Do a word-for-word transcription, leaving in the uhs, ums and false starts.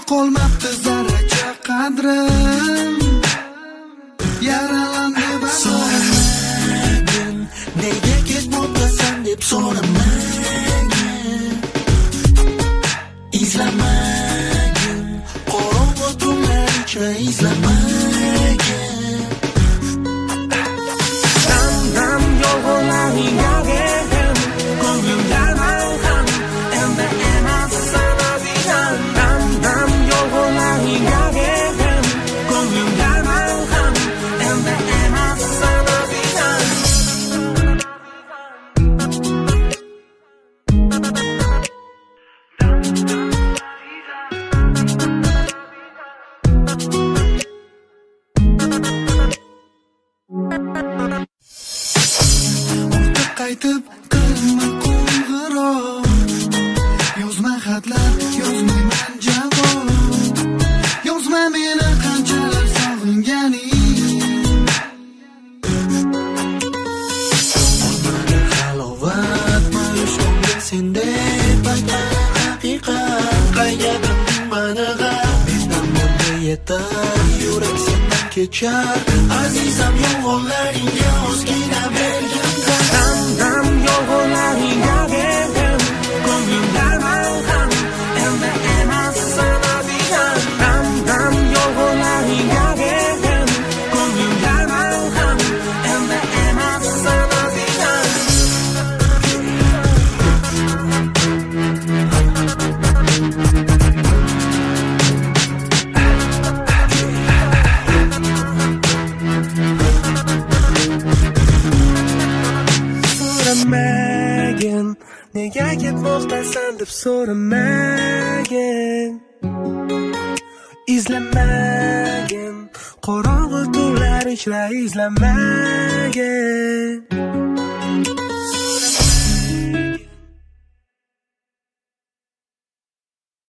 qolmabdi zarracha qadrim. Yaralandi va so'ramagin, nega ketmoqdasan deb so'ramagin. Izlamagin, qorong'u tunlar ichra izlamagin. Dam dam yolg'onlaring yog'in, ko'nglim darman ham endi emas sana digan. Dam dam yolg'onlaring yog'in, ko'nglim darman ham endi emas sana digan. Ortiq qaytib qilma qo'ng'iroq, yozma xatlar, yozmayman javob. Yozma meni qanchalar sog'inganing. Olmaga halovat, mayus ko'nglim sendek baytar haqiqat. Qaygadir mani g'am, mendan bunga yetar, yurak sendan kechar. Azizam yolg'onlaringga ozgina bergin. Dam dam yolg'onlaringga bergin, ko'nglim darman ham endi emas sana digan. Dam dam yolg'onlaringga bergin, ko'nglim darman ham endi emas sana digan. So'ramagin, nega ketmoqdasan deb so'ramagin. Izlamagin, qorong'u tunlar ichra izlamagin.